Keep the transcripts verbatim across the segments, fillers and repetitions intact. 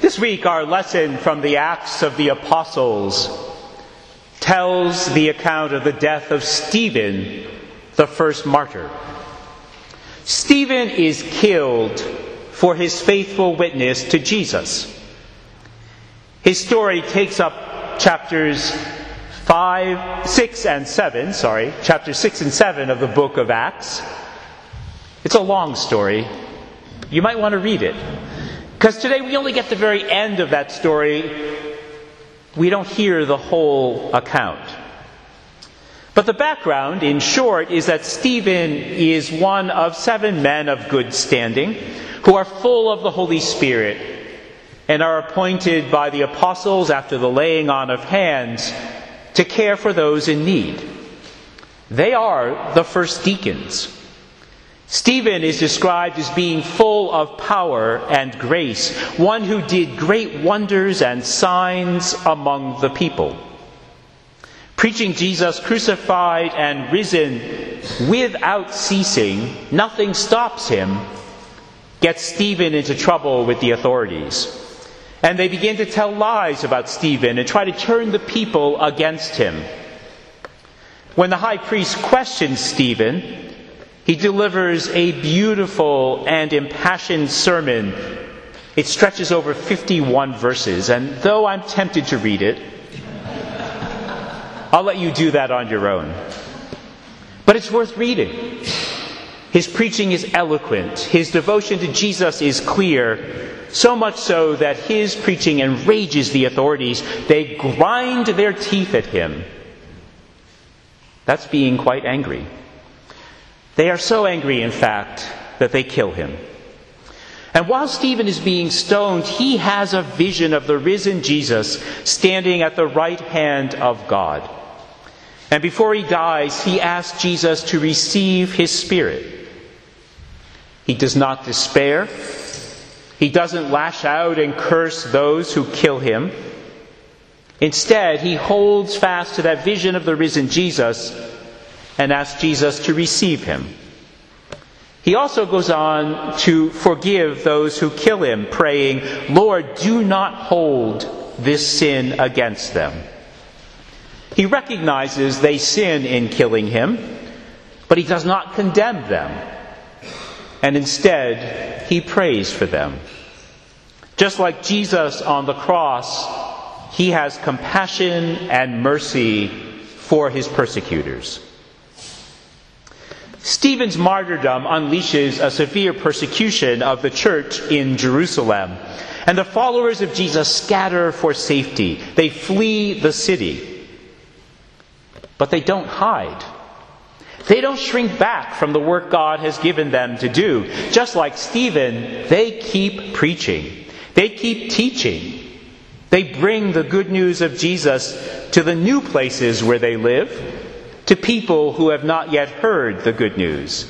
This week, our lesson from the Acts of the Apostles tells the account of the death of Stephen, the first martyr. Stephen is killed for his faithful witness to Jesus. His story takes up chapters five, six, and seven, sorry, chapters six and seven of the book of Acts. It's a long story. You might want to read it. Because today we only get the very end of that story. We don't hear the whole account. But the background, in short, is that Stephen is one of seven men of good standing who are full of the Holy Spirit and are appointed by the apostles after the laying on of hands to care for those in need. They are the first deacons. Stephen is described as being full of power and grace, one who did great wonders and signs among the people. Preaching Jesus crucified and risen without ceasing, nothing stops him, gets Stephen into trouble with the authorities. And they begin to tell lies about Stephen and try to turn the people against him. When the high priest questions Stephen, he delivers a beautiful and impassioned sermon. It stretches over fifty-one verses, and though I'm tempted to read it, I'll let you do that on your own. But it's worth reading. His preaching is eloquent. His devotion to Jesus is clear, so much so that his preaching enrages the authorities. They grind their teeth at him. That's being quite angry. They are so angry, in fact, that they kill him. And while Stephen is being stoned, he has a vision of the risen Jesus standing at the right hand of God. And before he dies, he asks Jesus to receive his spirit. He does not despair. He doesn't lash out and curse those who kill him. Instead, he holds fast to that vision of the risen Jesus and asks Jesus to receive him. He also goes on to forgive those who kill him, praying, "Lord, do not hold this sin against them." He recognizes they sin in killing him, but he does not condemn them. And instead, he prays for them. Just like Jesus on the cross, he has compassion and mercy for his persecutors. Stephen's martyrdom unleashes a severe persecution of the church in Jerusalem, and the followers of Jesus scatter for safety. They flee the city. But they don't hide. They don't shrink back from the work God has given them to do. Just like Stephen, they keep preaching. They keep teaching. They bring the good news of Jesus to the new places where they live, to people who have not yet heard the good news.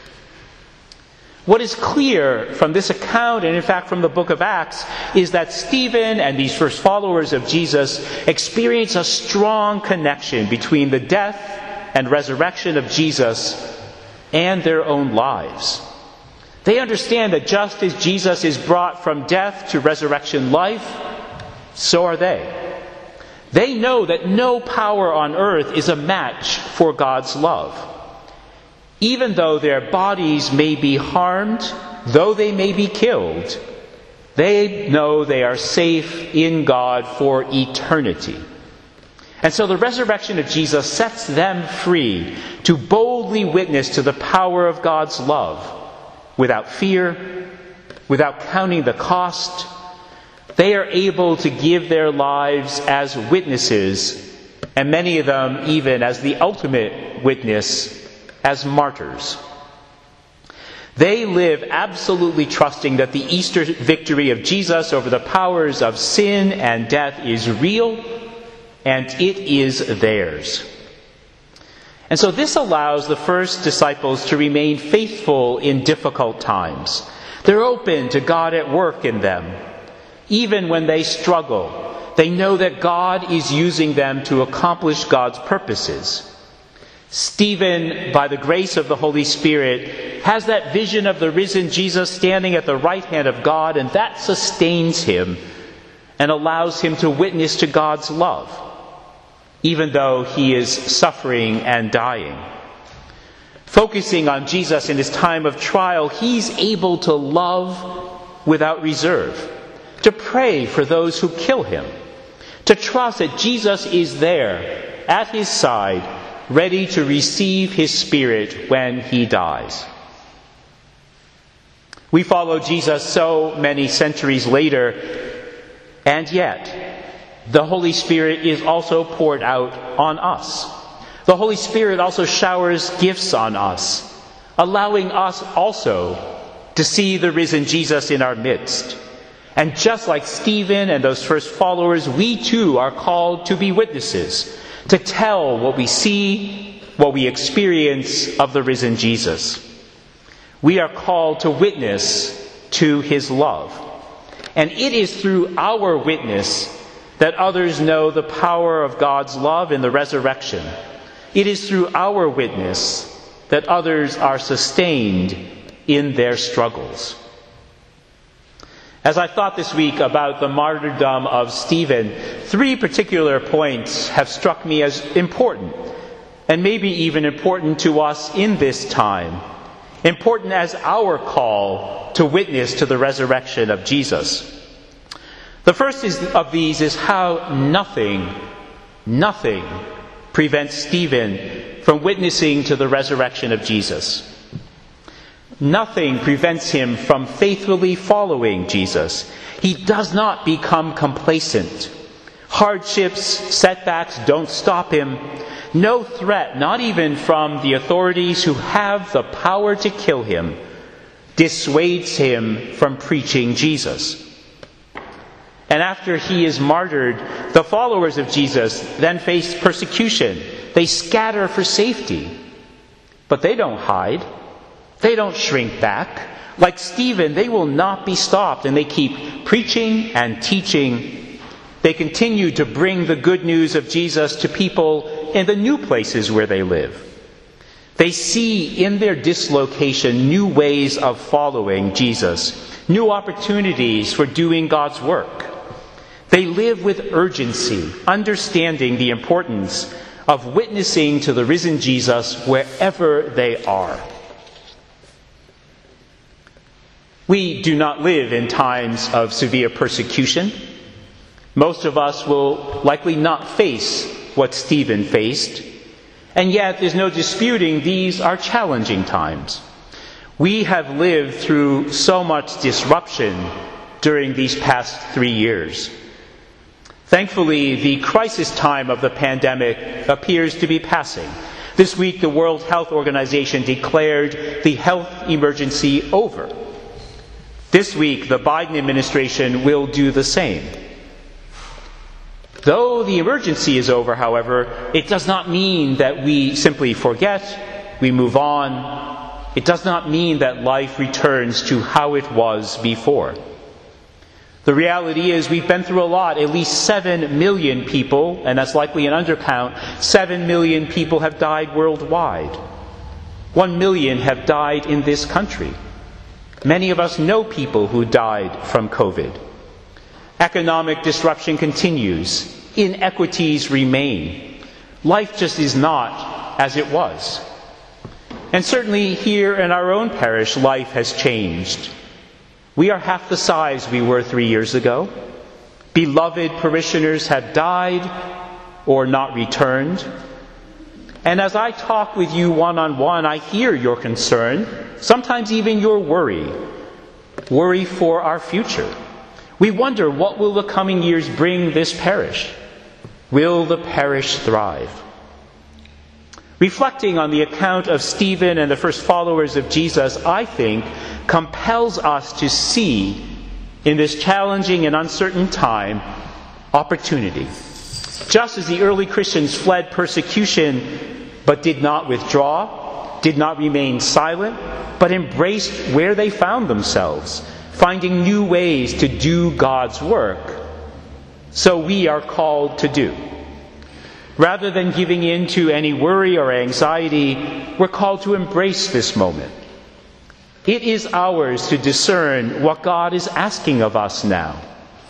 What is clear from this account, and in fact from the book of Acts, is that Stephen and these first followers of Jesus experience a strong connection between the death and resurrection of Jesus and their own lives. They understand that just as Jesus is brought from death to resurrection life, so are they. They know that no power on earth is a match for God's love. Even though their bodies may be harmed, though they may be killed, they know they are safe in God for eternity. And so the resurrection of Jesus sets them free to boldly witness to the power of God's love, without fear, without counting the cost. They are able to give their lives as witnesses, and many of them even as the ultimate witness, as martyrs. They live absolutely trusting that the Easter victory of Jesus over the powers of sin and death is real, and it is theirs. And so this allows the first disciples to remain faithful in difficult times. They're open to God at work in them. Even when they struggle, they know that God is using them to accomplish God's purposes. Stephen, by the grace of the Holy Spirit, has that vision of the risen Jesus standing at the right hand of God, and that sustains him and allows him to witness to God's love, even though he is suffering and dying. Focusing on Jesus in his time of trial, he's able to love without reserve, to pray for those who kill him, to trust that Jesus is there at his side, ready to receive his Spirit when he dies. We follow Jesus so many centuries later, and yet the Holy Spirit is also poured out on us. The Holy Spirit also showers gifts on us, allowing us also to see the risen Jesus in our midst. And just like Stephen and those first followers, we too are called to be witnesses, to tell what we see, what we experience of the risen Jesus. We are called to witness to his love. And it is through our witness that others know the power of God's love in the resurrection. It is through our witness that others are sustained in their struggles. As I thought this week about the martyrdom of Stephen, three particular points have struck me as important, and maybe even important to us in this time, important as our call to witness to the resurrection of Jesus. The first is, of these is how nothing, nothing prevents Stephen from witnessing to the resurrection of Jesus. Nothing prevents him from faithfully following Jesus. He does not become complacent. Hardships, setbacks don't stop him. No threat, not even from the authorities who have the power to kill him, dissuades him from preaching Jesus. And after he is martyred, the followers of Jesus then face persecution. They scatter for safety. But they don't hide. They don't shrink back. Like Stephen, they will not be stopped, and they keep preaching and teaching. They continue to bring the good news of Jesus to people in the new places where they live. They see in their dislocation new ways of following Jesus, new opportunities for doing God's work. They live with urgency, understanding the importance of witnessing to the risen Jesus wherever they are. We do not live in times of severe persecution. Most of us will likely not face what Stephen faced, and yet there's no disputing these are challenging times. We have lived through so much disruption during these past three years. Thankfully, the crisis time of the pandemic appears to be passing. This week, the World Health Organization declared the health emergency over. This week, the Biden administration will do the same. Though the emergency is over, however, it does not mean that we simply forget, we move on. It does not mean that life returns to how it was before. The reality is we've been through a lot. At least seven million people, and that's likely an undercount, seven million people have died worldwide. One million have died in this country. Many of us know people who died from COVID. Economic disruption continues. Inequities remain. Life just is not as it was. And certainly here in our own parish, life has changed. We are half the size we were three years ago. Beloved parishioners have died or not returned. And as I talk with you one-on-one, I hear your concern, sometimes even your worry. Worry for our future. We wonder, what will the coming years bring this parish? Will the parish thrive? Reflecting on the account of Stephen and the first followers of Jesus, I think, compels us to see in this challenging and uncertain time opportunity. Just as the early Christians fled persecution but did not withdraw, did not remain silent, but embraced where they found themselves, finding new ways to do God's work, so we are called to do. Rather than giving in to any worry or anxiety, we're called to embrace this moment. It is ours to discern what God is asking of us now.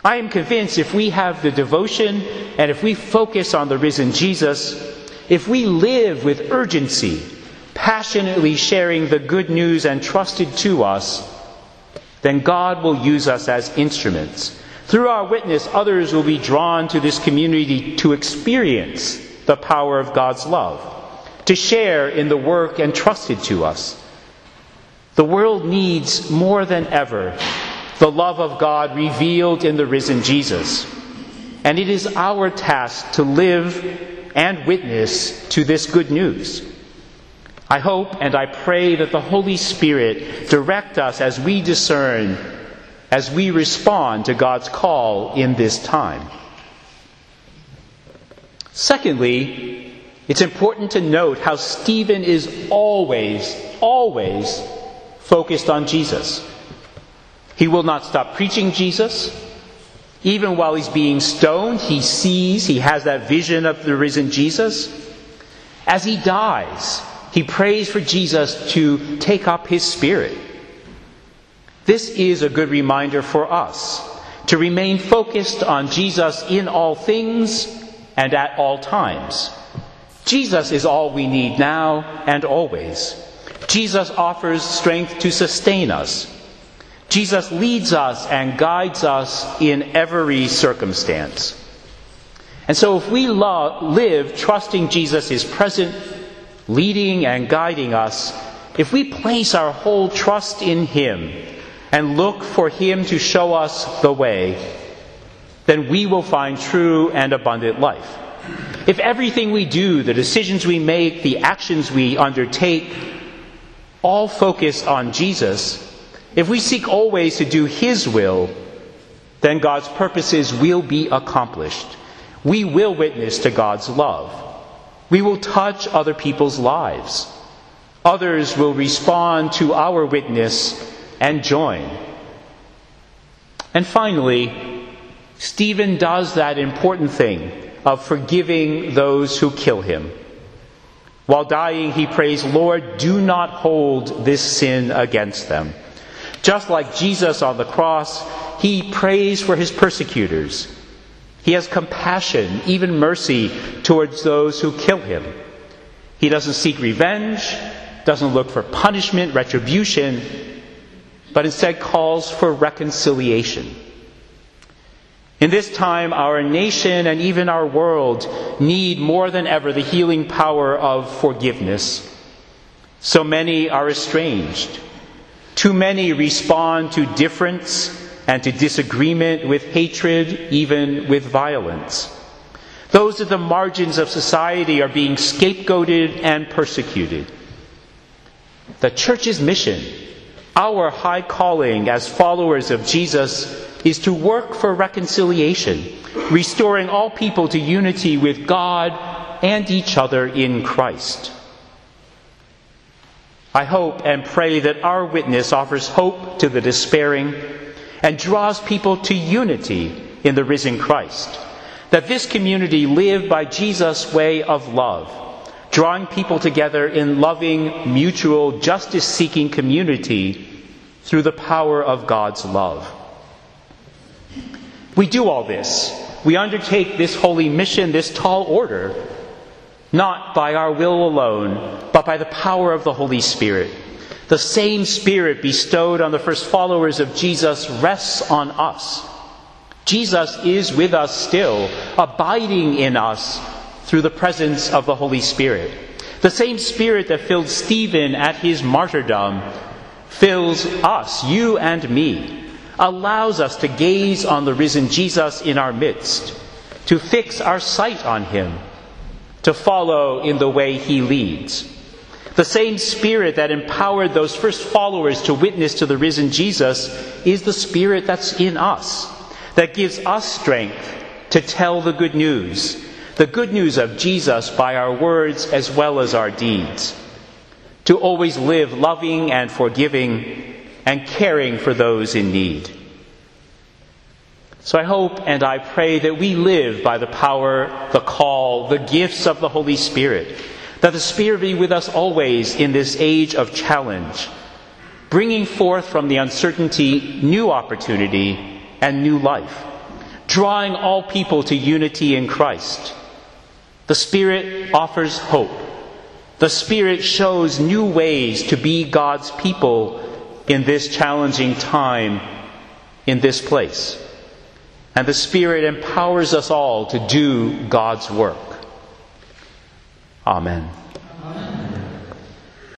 I am convinced if we have the devotion and if we focus on the risen Jesus, if we live with urgency, passionately sharing the good news entrusted to us, then God will use us as instruments. Through our witness, others will be drawn to this community to experience the power of God's love, to share in the work entrusted to us. The world needs more than ever the love of God revealed in the risen Jesus. And it is our task to live and witness to this good news. I hope and I pray that the Holy Spirit direct us as we discern, as we respond to God's call in this time. Secondly, it's important to note how Stephen is always, always focused on Jesus. He will not stop preaching Jesus. Even while he's being stoned, he sees, he has that vision of the risen Jesus. As he dies, he prays for Jesus to take up his spirit. This is a good reminder for us to remain focused on Jesus in all things and at all times. Jesus is all we need now and always. Jesus offers strength to sustain us. Jesus leads us and guides us in every circumstance. And so if we lo- live trusting Jesus is present, leading and guiding us, if we place our whole trust in him and look for him to show us the way, then we will find true and abundant life. If everything we do, the decisions we make, the actions we undertake, all focus on Jesus, if we seek always to do his will, then God's purposes will be accomplished. We will witness to God's love. We will touch other people's lives. Others will respond to our witness and join. And finally, Stephen does that important thing of forgiving those who kill him. While dying, he prays, "Lord, do not hold this sin against them." Just like Jesus on the cross, he prays for his persecutors. He has compassion, even mercy, towards those who kill him. He doesn't seek revenge, doesn't look for punishment, retribution, but instead calls for reconciliation. In this time, our nation and even our world need more than ever the healing power of forgiveness. So many are estranged. Too many respond to difference and to disagreement with hatred, even with violence. Those at the margins of society are being scapegoated and persecuted. The church's mission, our high calling as followers of Jesus, is to work for reconciliation, restoring all people to unity with God and each other in Christ. I hope and pray that our witness offers hope to the despairing and draws people to unity in the risen Christ. That this community live by Jesus' way of love, drawing people together in loving, mutual, justice-seeking community through the power of God's love. We do all this. We undertake this holy mission, this tall order, not by our will alone, but by the power of the Holy Spirit. The same Spirit bestowed on the first followers of Jesus rests on us. Jesus is with us still, abiding in us through the presence of the Holy Spirit. The same Spirit that filled Stephen at his martyrdom fills us, you and me, allows us to gaze on the risen Jesus in our midst, to fix our sight on him, to follow in the way he leads. The same Spirit that empowered those first followers to witness to the risen Jesus is the Spirit that's in us, that gives us strength to tell the good news, the good news of Jesus by our words as well as our deeds, to always live loving and forgiving and caring for those in need. So I hope and I pray that we live by the power, the call, the gifts of the Holy Spirit, that the Spirit be with us always in this age of challenge, bringing forth from the uncertainty new opportunity and new life, drawing all people to unity in Christ. The Spirit offers hope. The Spirit shows new ways to be God's people in this challenging time, in this place. And the Spirit empowers us all to do God's work. Amen.